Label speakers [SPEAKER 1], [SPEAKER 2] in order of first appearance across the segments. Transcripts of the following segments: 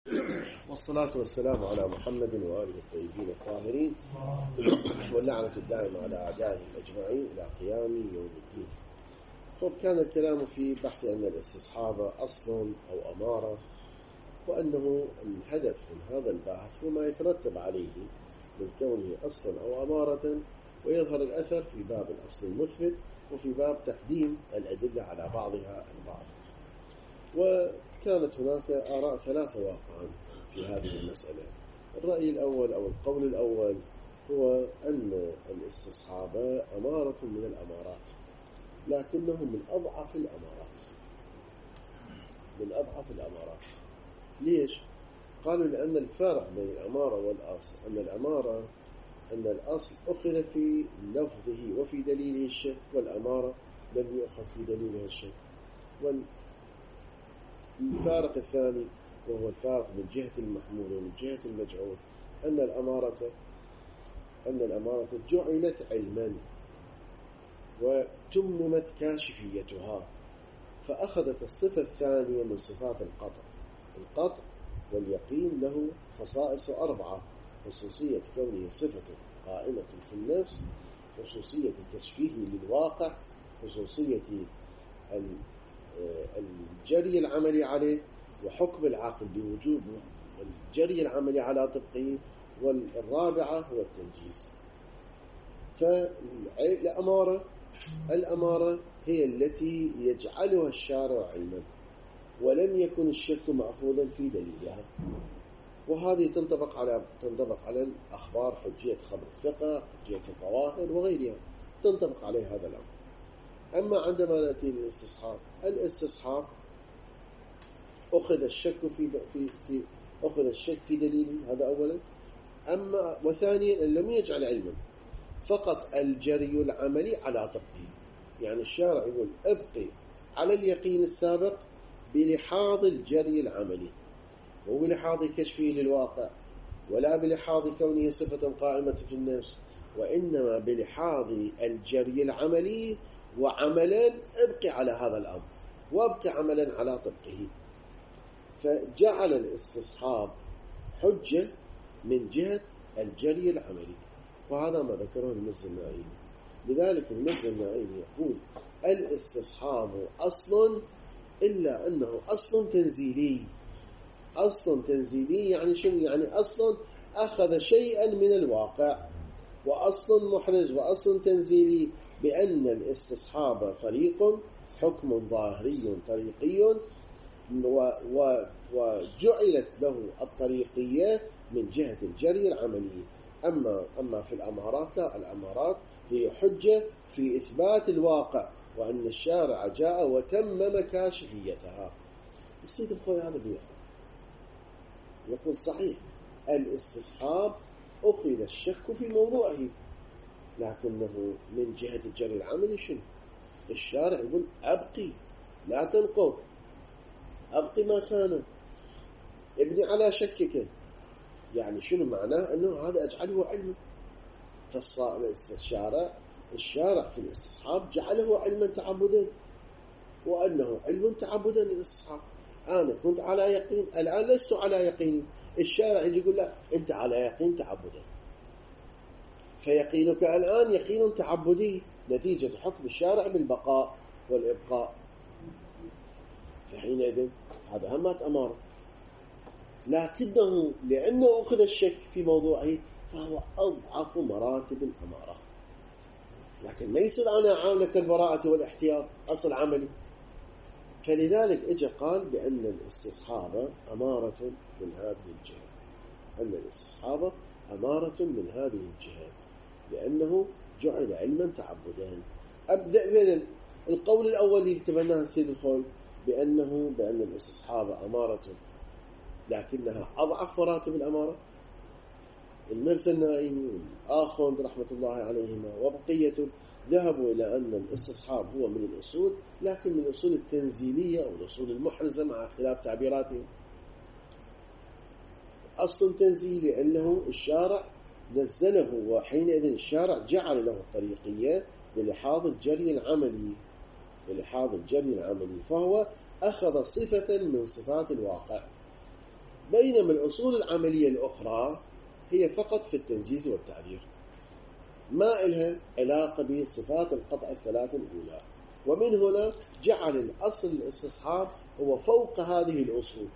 [SPEAKER 1] والصلاة والسلام على محمد وآله الطيبين الطاهرين واللعنة الدائمة على أعدائهم أجمعين إلى قيام يوم الدين. كان الكلام في بحث أن الاستصحاب أصل أو أمارة، وأنه الهدف من هذا البحث هو ما يترتب عليه من كونه أصلا أو أمارة، ويظهر الأثر في باب الأصل المثبت وفي باب تقديم الأدلة على بعضها البعض. وكانت هناك آراء ثلاثة واقعا في هذه المسألة. الرأي الأول أو القول الأول هو أن الاستصحاب أمارة من الأمارات، لكنه من أضعف الأمارات. ليش؟ قالوا لأن الفرق بين الأمارة والأصل أن الأصل أخذ في لفظه وفي دليله الشك، والأمارة لم يؤخذ في دليلها الشك. والفارق الثاني وهو الفارق من جهة المحمول ومن جهة المجعول أن الأمارة جعلت علما وتممت كاشفيتها، فأخذت الصفة الثانية من صفات القطع واليقين له خصائص 4: خصوصية كونه صفة قائمة في النفس، خصوصية تشفيه للواقع، خصوصية الجري العملي عليه، وحكم العقل بوجوب الجري العملي على طبقه، والرابعة هو التنجيز. فالأمارة هي التي يجعلها الشارع علما، ولم يكن الشك مأخوذا في دليلها، وهذه تنطبق على الأخبار، حجية خبر الثقة، حجية الظواهر وغيرها، تنطبق عليه هذا الأمر. أما عندما نأتي الاستصحاب أخذ الشك في دليله، هذا أولا. وثانيا لم يجعل علما، فقط الجري العملي على طبقه. يعني الشارع يقول ابقي على اليقين السابق بلحاظ الجري العملي، مو بلحاظ كشفه للواقع، ولا بلحاظ كونه صفة قائمة في النفس، وإنما بلحاظ الجري العملي، وعملا ابقي على هذا الأمر، وابقي عملا على طبقه. فجعل الاستصحاب حجة من جهة الجري العملي، وهذا ما ذكره المرزا النائمي. لذلك المرزا النائمي يقول الاستصحاب أصل، إلا أنه أصل تنزيلي. أصل تنزيلي يعني شنو؟ يعني أصل أخذ شيئا من الواقع، وأصل محرز، وأصل تنزيلي بأن الاستصحاب طريق، حكم ظاهري طريقي، وجعلت له الطريقية من جهة الجري العملي. أما في الأمارات لا، الأمارات هي حجة في إثبات الواقع، وأن الشارع جاء وتمم كاشفيتها. السيد الخوي هذا يقول صحيح الاستصحاب أخذ الشك في موضوعه، لكنه من جهة الجري العملي شنو؟ الشارع يقول أبقي، لا تنقض، أبقي ما كان، ابني على شكك. يعني شنو معناه؟ أنه هذا أجعله علما. الشارع في الاستصحاب جعله علما تعبدا، وأنه علم تعبدا للاستصحاب. أنا كنت على يقين، الآن لست على يقين. الشارع يقول لا، أنت على يقين تعبدا، فيقينك الآن يقين تعبدي نتيجة حكم الشارع بالبقاء والإبقاء. فحينئذ هذا همات أمارة، لكنه لأنه أخذ الشك في موضوعه فهو أضعف مراتب الأمارة. لكن ما يصير أنا أعاملك البراءة والاحتياط أصل عملي. فلذلك اجى قال بأن الاستصحاب أمارة من هذه الجهة، أن الاستصحاب أمارة من هذه الجهة لأنه جعل علما تعبدا. أبدأ القول الأول اللي تبناه السيد الخوي بأن الاستصحاب أمارة لكنها أضعف مراتب الأمارة. المرسى النائمي والآخوند رحمة الله عليهما وبقية ذهبوا إلى أن الاستصحاب هو من الأصول، لكن من الأصول التنزيلية أو الأصول المحرزة مع اختلاف تعبيراتهم. أصل تنزيلي لأنه الشارع نزله، وحينئذ الشارع جعل له الطريقية بلحاظ الجري العملي، فهو أخذ صفة من صفات الواقع. بينما الأصول العملية الأخرى هي فقط في التنجيز والتعبير، ما إلها علاقة بصفات القطع الثلاثة الأولى. ومن هنا جعل الأصل الاستصحاب هو فوق هذه الأصول.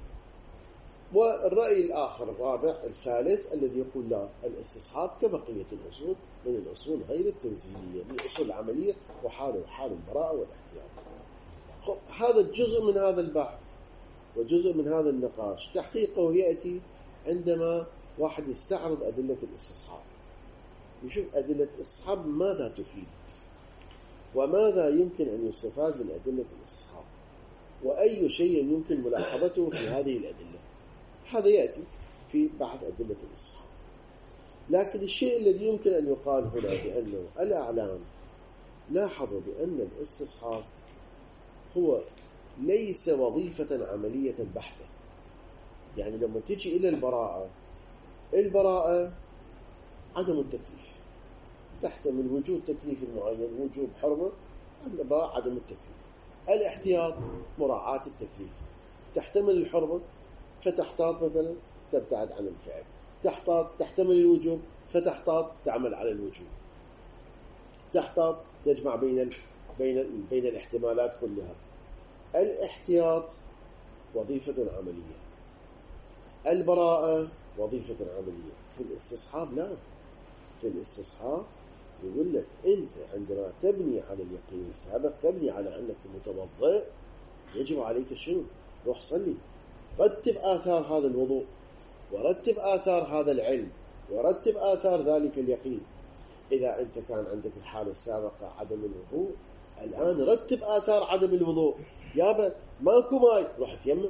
[SPEAKER 1] والرأي الآخر الرابع الثالث الذي يقول لا، الاستصحاب كبقية الأصول من الأصول غير التنزيلية، من الأصول العملية وحال البراءة والاحتياط. هذا جزء من هذا البحث وجزء من هذا النقاش. تحقيقه يأتي عندما واحد يستعرض أدلة الاستصحاب، يشوف أدلة الاستصحاب ماذا تفيد، وماذا يمكن أن يستفاد من أدلة الاستصحاب، وأي شيء يمكن ملاحظته في هذه الأدلة. هذا يأتي في بحث أدلة الاستصحاب. لكن الشيء الذي يمكن أن يقال هنا بأنه الأعلام لاحظوا بأن الاستصحاب هو ليس وظيفة عملية بحتة. يعني لما تجي إلى البراءة عدم التكليف بحتة، من وجود تكليف معين، وجوب حرمة، البراءة عدم التكليف. الاحتياط مراعاة التكليف، تحتمل الحرمة فتحتاط مثلا تبتعد عن الفعل، تحتمل الوجوب فتحتاط تعمل على الوجوب، تحتاط تجمع بين الاحتمالات كلها. الاحتياط وظيفة عملية، البراءة وظيفة عملية. في الاستصحاب لا، في الاستصحاب يقول لك أنت عندما تبني على اليقين السابق، تبني على أنك متوضئ، يجب عليك شنو؟ روح صلي، رتب آثار هذا الوضوء، ورتب آثار هذا العلم، ورتب آثار ذلك اليقين. إذا أنت كان عندك الحالة السابقة عدم الوضوء، الآن رتب آثار عدم الوضوء. يابا ماكو ماي، روح تيمم،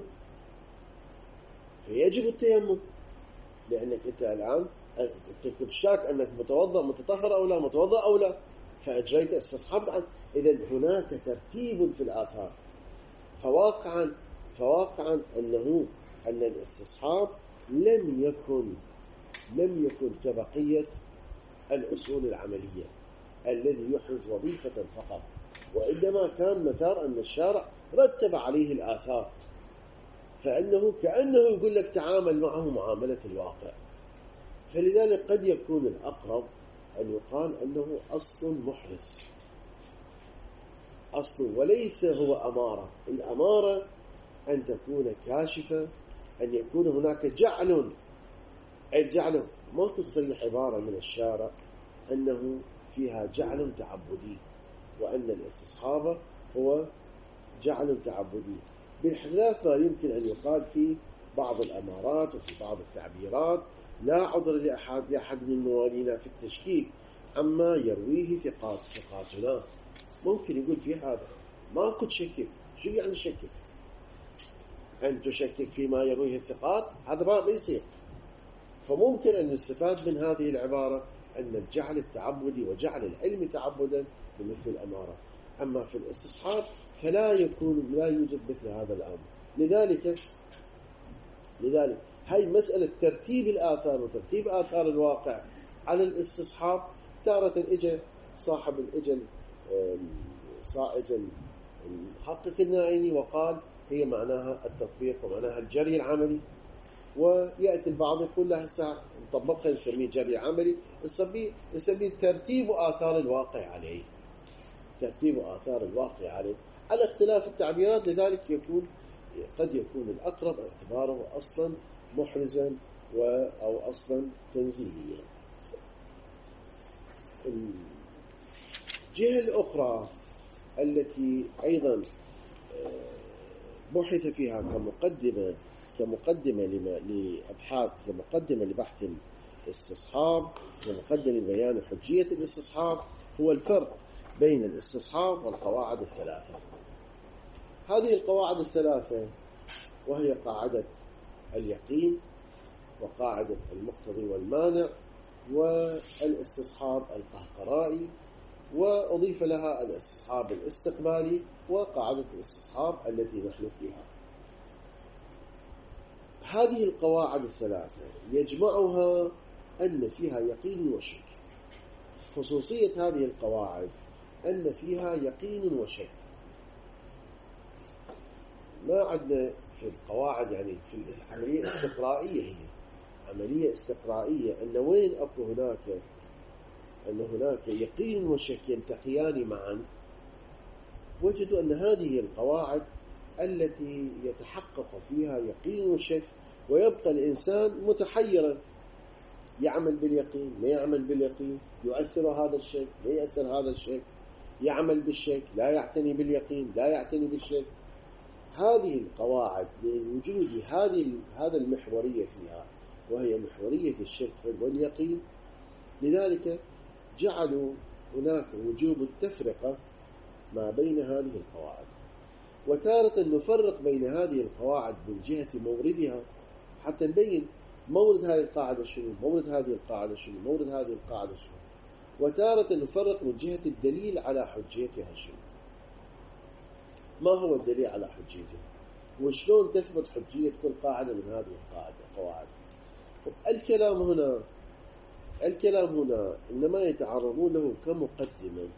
[SPEAKER 1] فيجب التيمم، لأنك أنت الآن تشتاك أنك متوضأ متطهر أو لا، متوضأ أو لا، فأجريت استصحاب عنه. إذن هناك ترتيب في الآثار. فواقعا أن الاستصحاب لم يكن كبقية الأصول العملية الذي يحرز وظيفة فقط، وإنما كان مثار أن الشارع رتب عليه الآثار، كأنه يقول لك تعامل معه معاملة الواقع. فلذلك قد يكون الأقرب أن يقال أنه أصل محرز، أصل وليس هو أمارة. الأمارة أن تكون كاشفة، أن يكون هناك الجعل ما تصريح عبارة من الشارع أنه فيها جعل تعبدي، وأن الاستصحاب هو جعل تعبدي، بخلاف ما يمكن أن يقال في بعض الأمارات وفي بعض التعبيرات. لا عذر لأحد من موالينا في التشكيك عما يرويه ثقاتنا. ممكن يقول في هذا ما كنت شكك. شو يعني شكك؟ أن تشكك فيما يرويه الثقات، هذا ما بيصير. فممكن أن يستفاد من هذه العبارة أن الجعل التعبدي وجعل العلم تعبدا بمثل الأمارة. أما في الاستصحاب فلا يوجد مثل هذا الأمر. لذلك هاي مسألة ترتيب الآثار وترتيب آثار الواقع على الاستصحاب. تارة إجا صاحب الإجل المحقق النائني وقال هي معناها التطبيق ومعناها الجري العملي، ويأتي البعض يقول له نطبقها نسميه جري عملي، نسميه ترتيب آثار الواقع عليه، ترتيب آثار الواقع عليه، على اختلاف التعبيرات. لذلك قد يكون الأقرب اعتباره أصلا محرزا أو أصلا تنزيليا. الجهة الأخرى التي أيضا بحث فيها كمقدمة لأبحاث، كمقدمة لبحث الاستصحاب، كمقدمة لبيان حجية الاستصحاب، هو الفرق بين الاستصحاب والقواعد الثلاثة. هذه القواعد الثلاثة وهي قاعدة اليقين، وقاعدة المقتضي والمانع، والاستصحاب القهقرائي، وأضيف لها الاستصحاب الاستقبالي، وقاعدة الاستصحاب التي نحن فيها. هذه القواعد الثلاثة يجمعها أن فيها يقين وشك. خصوصية هذه القواعد أن فيها يقين وشك. ما عندنا في القواعد يعني في عملية استقرائية، هي عملية استقرائية، أن وين أكو هناك يقين وشك يلتقيان معا، وجدوا أن هذه القواعد التي يتحقق فيها يقين وشك ويبقى الإنسان متحيرا، يعمل باليقين ما يعمل باليقين، يؤثر هذا الشك لا يؤثر هذا الشك، يعمل بالشك لا يعتني باليقين لا يعتني بالشك. هذه القواعد لوجود هذا المحورية فيها، وهي محورية الشك واليقين، لذلك جعلوا هناك وجوب التفرقة ما بين هذه القواعد. وتارة نفرق بين هذه القواعد من جهة موردها حتى نبين مورد هذه القاعدة شنو، مورد هذه القاعدة شنو، مورد هذه القاعدة شنو. وتارة نفرق من جهة الدليل على حجيتها شنو، ما هو الدليل على حجيتها، وشلون تثبت حجية كل قاعدة من هذه القواعد. الكلام هنا إنما يتعرضون له كمقدمة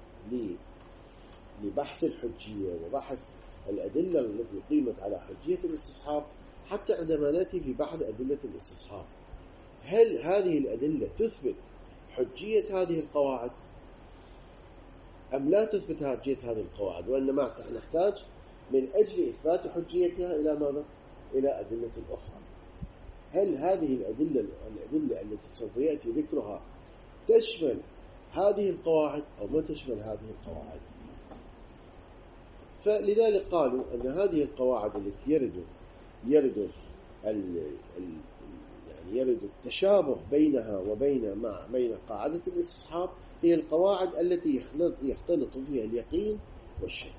[SPEAKER 1] لبحث الحجية وبحث الأدلة التي قيمت على حجية الاستصحاب، حتى عندما نأتي في بحث أدلة الاستصحاب هل هذه الأدلة تثبت حجية هذه القواعد أم لا تثبت حجية هذه القواعد، وإنما نحتاج من أجل إثبات حجيتها إلى ماذا؟ إلى أدلة أخرى. هل هذه الأدلة التي سوف يأتي ذكرها تشمل هذه القواعد أو ما تشمل هذه القواعد؟ فلذلك قالوا أن هذه القواعد التي يرد التشابه بينها بين قاعدة الاستصحاب هي القواعد التي يختلط فيها اليقين والشك.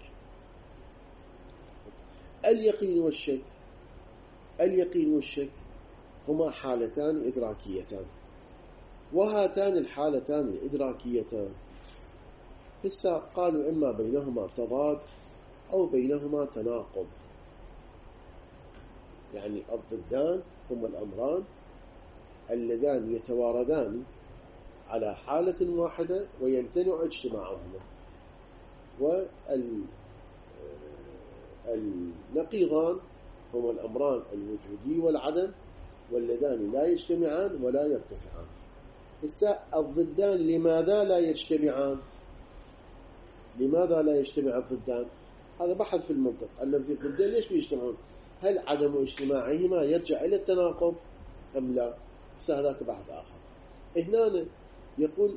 [SPEAKER 1] اليقين والشك هما حالتان إدراكيتان، وهاتان الحالتان الإدراكيتان هسه قالوا إما بينهما تضاد أو بينهما تناقض، يعني الضدان هما الأمران اللذان يتواردان على حالة واحدة ويمتنع اجتماعهما، والنقيضان هما الأمران الوجودي والعدم واللذان لا يجتمعان ولا يرتفعان. هسه الضدان لماذا لا يجتمعان؟ لماذا لا يجتمع الضدان؟ هذا بحث في المنطق، أن في الضدين ليش بيجتمعون؟ هل عدم اجتماعهما يرجع إلى التناقض أم لا؟ هذاك بحث آخر. هنا يقول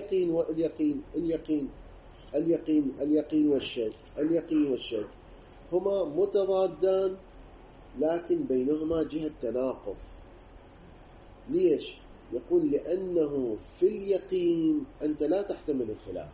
[SPEAKER 1] اليقين والشك هما متضادان لكن بينهما جهة تناقض. ليش؟ يقول لأنه في اليقين أنت لا تحتمل الخلاف.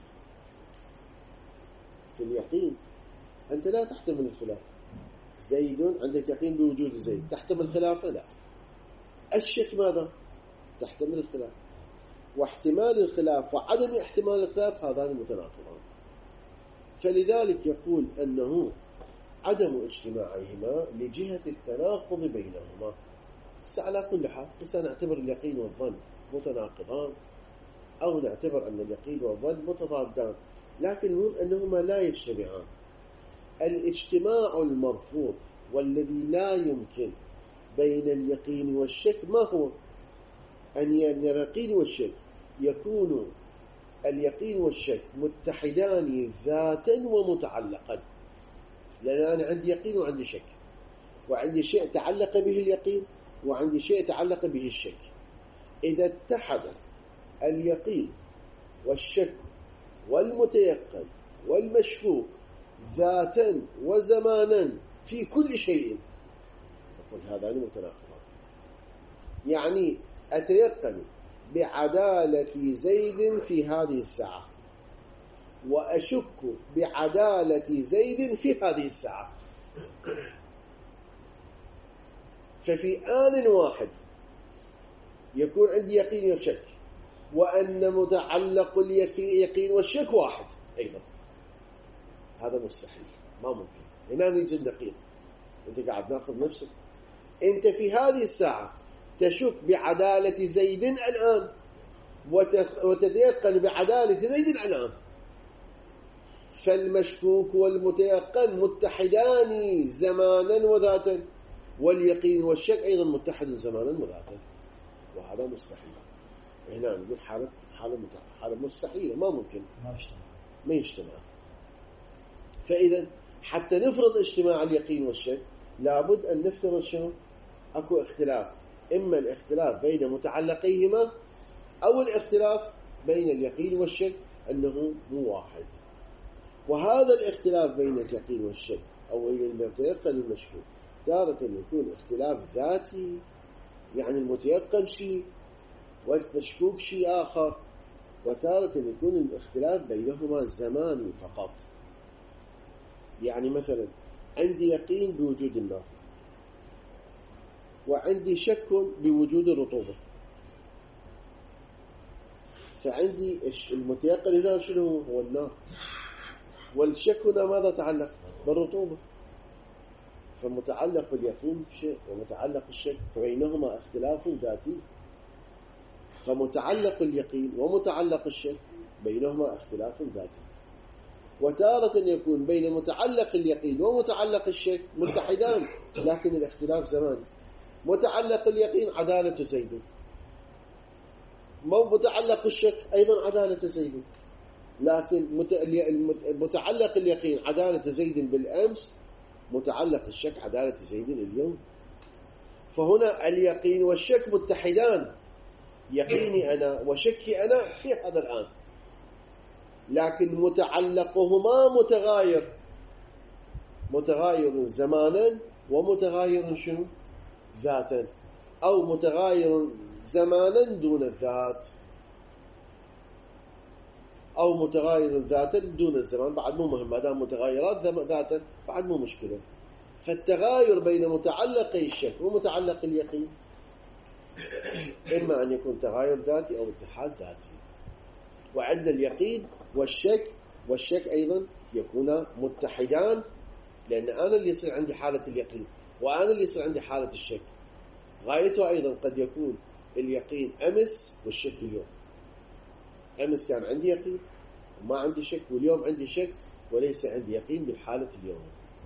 [SPEAKER 1] في اليقين أنت لا تحتمل الخلاف. زيد عندك يقين بوجود زيد، تحتمل خلافه؟ لا. الشك ماذا؟ تحتمل الخلاف. واحتمال الخلاف وعدم احتمال الخلاف هذان متناقضان. فلذلك يقول أنه عدم اجتماعهما لجهة التناقض بينهما. على كل حال نعتبر اليقين والظن متناقضان أو نعتبر أن اليقين والظن متضادان، لكن المهم أنهما لا يجتمعان. الاجتماع المرفوض والذي لا يمكن بين اليقين والشك ما هو؟ أن اليقين والشك يكون اليقين والشك متحدان ذاتا ومتعلقا، لأن أنا عندي يقين وعندي شك، وعندي شيء تعلق به اليقين وعندي شيء تعلق به الشك. إذا اتحد اليقين والشك والمتيقن والمشكوك ذاتا وزمانا في كل شيء، نقول هذان متناقضان. يعني أتيقن بعدالة زيد في هذه الساعة وأشك بعدالة زيد في هذه الساعة، ففي آن واحد يكون عندي يقين وشك، وأن متعلق اليقين والشك واحد أيضا. هذا مستحيل، ما ممكن. هنا نيجي النقيض. أنت قاعد ناخذ نفسك، أنت في هذه الساعة تشك بعدالة زيد الآن وتتيقن بعدالة زيد الآن، فالمشكوك والمتيقن متحدان زمانا وذاتا، واليقين والشك أيضا متحد زمانا وذاتا، وهذا مستحيل. هنا نقول حالة مستحيلة، ما ممكن، ما يجتمع. فإذا حتى نفرض اجتماع اليقين والشك لابد أن نفترض شنو؟ أكو اختلاف، إما الاختلاف بين متعلقيهما أو الاختلاف بين اليقين والشك أنه مو واحد. وهذا الاختلاف بين اليقين والشك أو بين المتيقن والمشكوك تارة يكون اختلاف ذاتي، يعني المتيقن شيء والمشكوك شيء آخر، وتارة يكون الاختلاف بينهما زماني فقط. يعني مثلا عندي يقين بوجود النار وعندي شك بوجود الرطوبة، فعندي المتيقن هنا شنو هو؟ النار. والشك هنا ماذا تعلق؟ بالرطوبة. فمتعلق اليقين شيء ومتعلق الشك فبينهما اختلاف ذاتي، فمتعلق اليقين ومتعلق الشك بينهما اختلاف ذاتي. وتارة يكون بين متعلق اليقين ومتعلق الشك متحدان لكن الاختلاف زماني. متعلق اليقين عدالة زيد، متعلق الشك أيضا عدالة زيد، لكن متعلق اليقين عدالة زيد بالأمس، متعلق الشك عدالة زيد اليوم. فهنا اليقين والشك متحدان، يقيني أنا وشكي أنا في هذا الآن، لكن متعلقهما متغاير زمانا ومتغاير شنو؟ ذاتا، أو متغاير زمانا دون الذات، أو متغاير ذاتا دون الزمان، بعد مو مهم، ما دام متغايرات ذاتا بعد مو مشكلة. فالتغاير بين متعلقي الشك ومتعلق اليقين إما أن يكون تغاير ذاتي أو اتحاد ذاتي. وعند اليقين والشك أيضا يكون متحدان، لأن أنا اللي يصير عندي حالة اليقين وأنا اللي يصير عندي حالة الشك. غايته أيضا قد يكون اليقين أمس والشك اليوم. أمس كان عندي يقين وما عندي شك، واليوم عندي شك وليس عندي يقين بالحالة اليوم.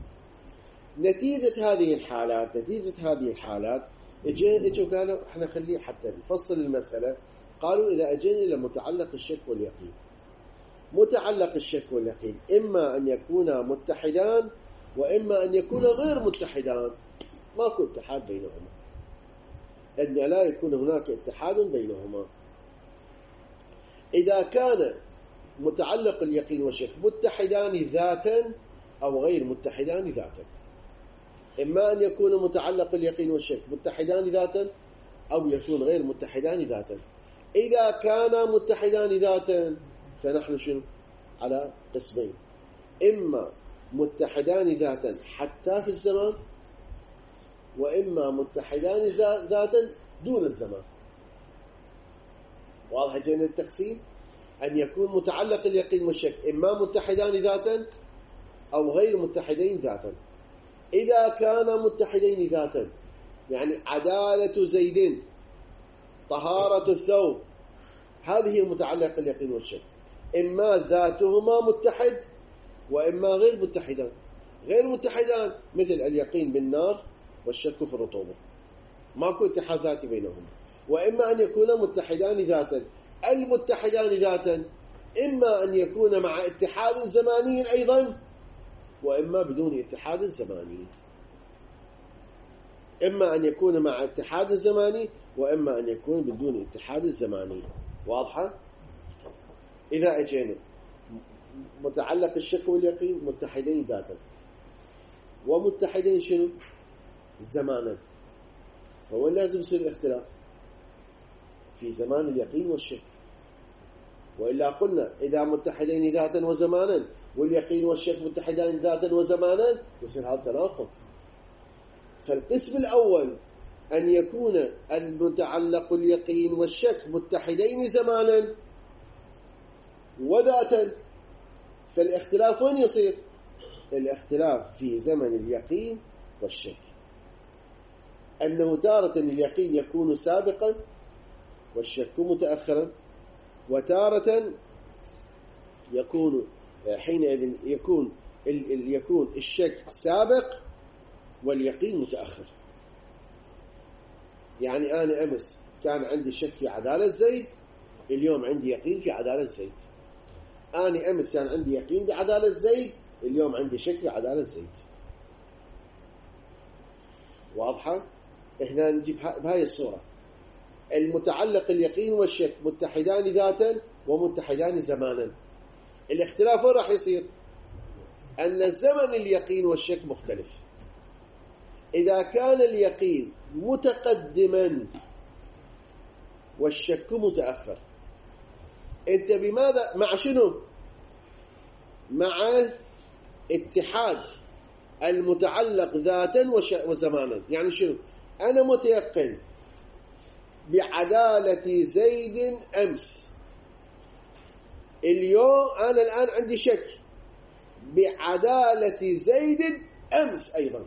[SPEAKER 1] نتيجة هذه الحالات اجوا قالوا احنا خليه حتى نفصل المسألة. قالوا إذا أجينا إلى متعلق الشك واليقين، متعلق الشك واليقين إما أن يكونا متحدان وإما أن يكونا غير متحدان، ماكو اتحاد بينهما، أن لا يكون هناك اتحاد بينهما. إذا كان متعلق اليقين والشك متحدان ذاتا أو غير متحدان ذاتا، إما أن يكون متعلق اليقين والشك متحدان ذاتا أو يكون غير متحدان ذاتا. إذا كانا متحدان ذاتا فنحن شنو؟ على قسمين، إما متحدان ذاتا حتى في الزمان، وإما متحدان ذاتا دون الزمان. واضح جينا التقسيم؟ أن يكون متعلق اليقين والشك إما متحدان ذاتا أو غير متحدين ذاتا. إذا كان متحدين ذاتا يعني عدالة زيد، طهارة الثوب، هذه متعلق اليقين والشك، إما ذاتهما متحد وإما غير متحدان. غير متحدان مثل اليقين بالنار والشك في الرطوبة، ماكو اتحاد ذاتي بينهما. وإما أن يكون متحدان ذاتا. المتحدان ذاتا إما أن يكون مع اتحاد زماني أيضا وإما بدون اتحاد زماني. إما أن يكون مع اتحاد زماني وإما أن يكون بدون اتحاد زماني. واضحة؟ إذا أجينا متعلق الشك واليقين متحدين ذاتا ومتحدين شنو؟ زمانا، فهو لازم يصير اختلاف في زمان اليقين والشك، وإلا قلنا إذا متحدين ذاتا وزمانا واليقين والشك متحدين ذاتا وزمانا يصير هذا تناقض. فالقسم الأول أن يكون المتعلق اليقين والشك متحدين زمانا وذاتا، فالاختلاف وين يصير؟ الاختلاف في زمن اليقين والشك، أنه تارة اليقين يكون سابقا والشك متأخرا، وتارة يكون حينئذ يكون الشك سابق واليقين متأخر. يعني أنا أمس كان عندي شك في عدالة زيد، اليوم عندي يقين في عدالة زيد. أنا أمس كان عندي يقين بعدالة زيد، اليوم عندي شك في عدالة زيد. واضحة؟ هنا نجيب بهاي الصورة. المتعلق اليقين والشك متحدان ذاتا ومتحدان زمانا. الاختلاف وين راح يصير؟ أن زمن اليقين والشك مختلف. إذا كان اليقين متقدما والشك متأخر، أنت بماذا؟ مع شنو؟ مع اتحاد المتعلق ذاتا وزمانا. يعني شنو؟ أنا متيقن بعدالة زيد أمس، اليوم أنا الآن عندي شك بعدالة زيد أمس أيضا،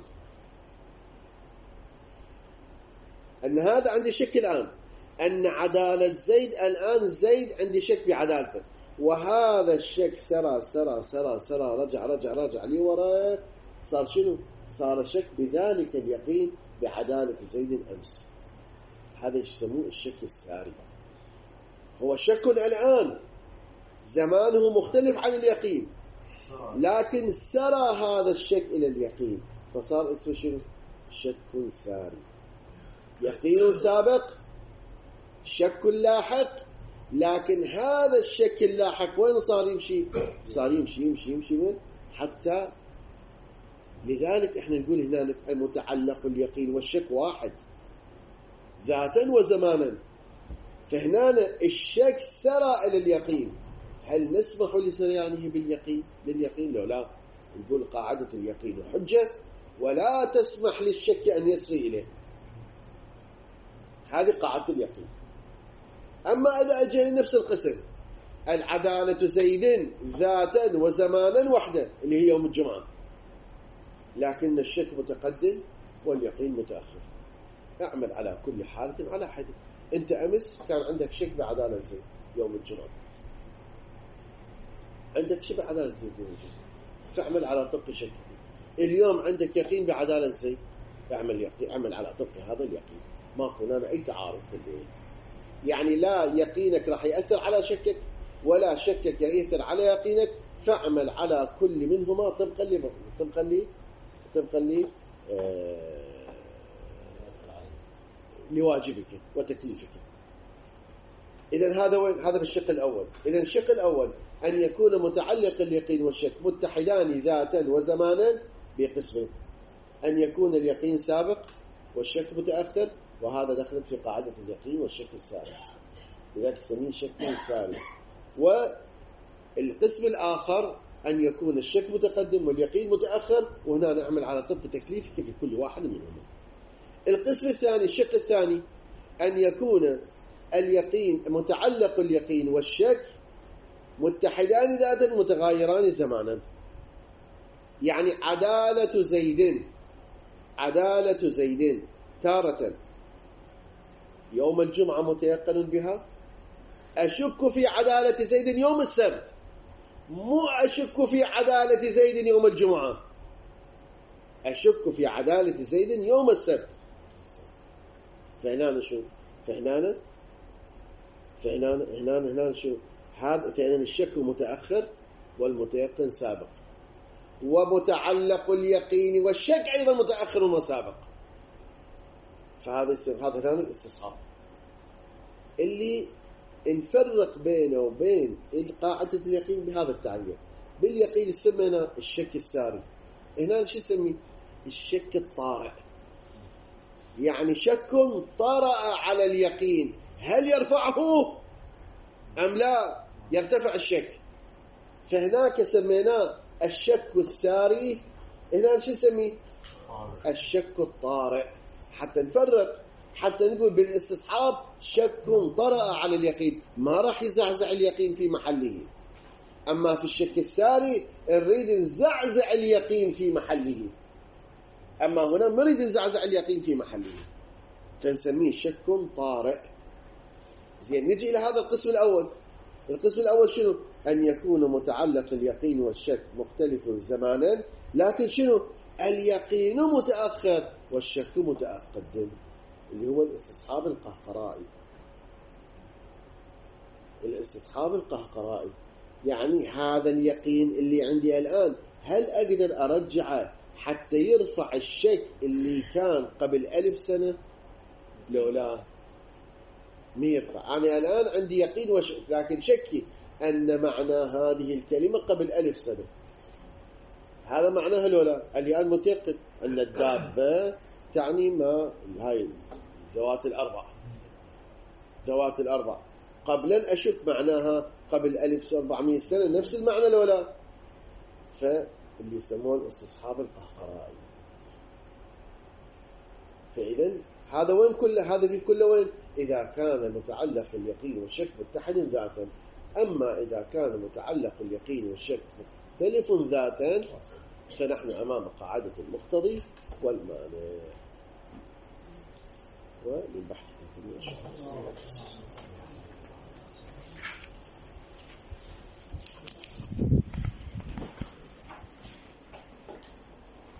[SPEAKER 1] أن هذا عندي شك الآن، أن عدالة زيد الآن زيد عندي شك بعدالته، وهذا الشك سرى رجع لي وراء، صار شنو؟ صار شك بذلك اليقين بعدالة زيد أمس. هذا يسموه الشك الساري. هو شك الآن زمانه مختلف عن اليقين، لكن سرى هذا الشك إلى اليقين فصار اسمه شنو؟ شك ساري. يقين سابق، شك لاحق، لكن هذا الشك اللاحق وين صار يمشي؟ صار يمشي حتى لذلك احنا نقول هنا المتعلق اليقين والشك واحد ذاتا وزمانا. فهنا الشك سرى إلى اليقين، هل نسمح لسريانه لليقين؟ لا. نقول قاعدة اليقين حجة ولا تسمح للشك أن يسري إليه. هذه قاعدة اليقين. أما إذا أجل نفس القسم، العدالة زيد ذاتا وزمانا وحدة اللي هي يوم الجمعة، لكن الشك متقدم واليقين متأخر، اعمل على كل حالة على حد. أنت أمس كان عندك شك بعدالة زيد يوم الجمعة، عندك شك بعدالة زيد يوم الجمعة، فاعمل على طبق شك. اليوم عندك يقين بعدالة زيد، اعمل على طبق هذا اليقين. ما كنا أي تعارض في الدين. يعني لا يقينك راح يأثر على شكك ولا شكك يأثر على يقينك، فاعمل على كل منهما طبقا لواجبك وتكليفك. إذن هذا في الشق الأول. إذن الشق الأول أن يكون متعلق اليقين والشك متحدان ذاتا وزمانا بقسمين: أن يكون اليقين سابق والشك متأخر، وهذا دخلت في قاعدة اليقين والشك الساري، لذلك يسميه شك ساري. والقسم الآخر أن يكون الشك متقدم واليقين متأخر، وهنا نعمل على طبق تكليفك في كل واحد منهم. القسم الثاني، الشق الثاني، أن يكون اليقين متعلق اليقين والشك متحدان ذاتا متغايران زمانا. يعني عدالة زيد تارة يوم الجمعة متيقن بها، أشك في عدالة زيد يوم السبت، مو أشك في عدالة زيد يوم الجمعة، أشك في عدالة زيد يوم السبت. فهنا شو؟ فهنا شو؟ هذا فهنا الشك متأخر والمتيقن سابق، ومتعلق اليقين والشك أيضا متأخر وسابق. فهذا هنا الاستصحاب اللي نفرق بينه وبين قاعدة اليقين بهذا التعبير. باليقين سمينا الشك الساري، هنا شو يسميه؟ الشك الطارئ. يعني شك طرأ على اليقين، هل يرفعه أم لا يرتفع الشك؟ فهناك سميناه الشك الساري، هنا شو يسميه؟ الشك الطارئ. حتى نفرق، حتى نقول بالاستصحاب شك طرأ على اليقين، ما راح يزعزع اليقين في محله. أما في الشك الساري نريد نزعزع اليقين في محله، أما هنا ما نريد نزعزع اليقين في محله، فنسميه شك طارئ. زين، نجي إلى هذا القسم الأول. القسم الأول شنو؟ أن يكون متعلق اليقين والشك مختلف زمانا، لكن شنو؟ اليقين متأخر والشك متقدم، اللي هو الاستصحاب القهقرائي. الاستصحاب القهقرائي يعني هذا اليقين اللي عندي الآن هل أقدر أرجعه حتى يرفع الشك اللي كان قبل 1000 سنة؟ لو لا، ما يرفع. أنا الآن عندي يقين وشك، لكن شكي أن معنى هذه الكلمة قبل 1000 سنة، هذا معناها لو لا. الآن متيقن أن الدابة تعني ما هاي ذوات الأربع، قبل أن أشك معناها قبل 1400 سنة نفس المعنى لو لا. فاللي يسمون الاستصحاب القهقرائي. فإذا هذا وين كله؟ هذا في كله وين؟ إذا كان متعلق اليقين والشك متحد ذاتا. أما إذا كان متعلق اليقين والشك مختلف ذاتا فنحن أمام قاعدة المقتضي والمانع. وللبحث تتمية.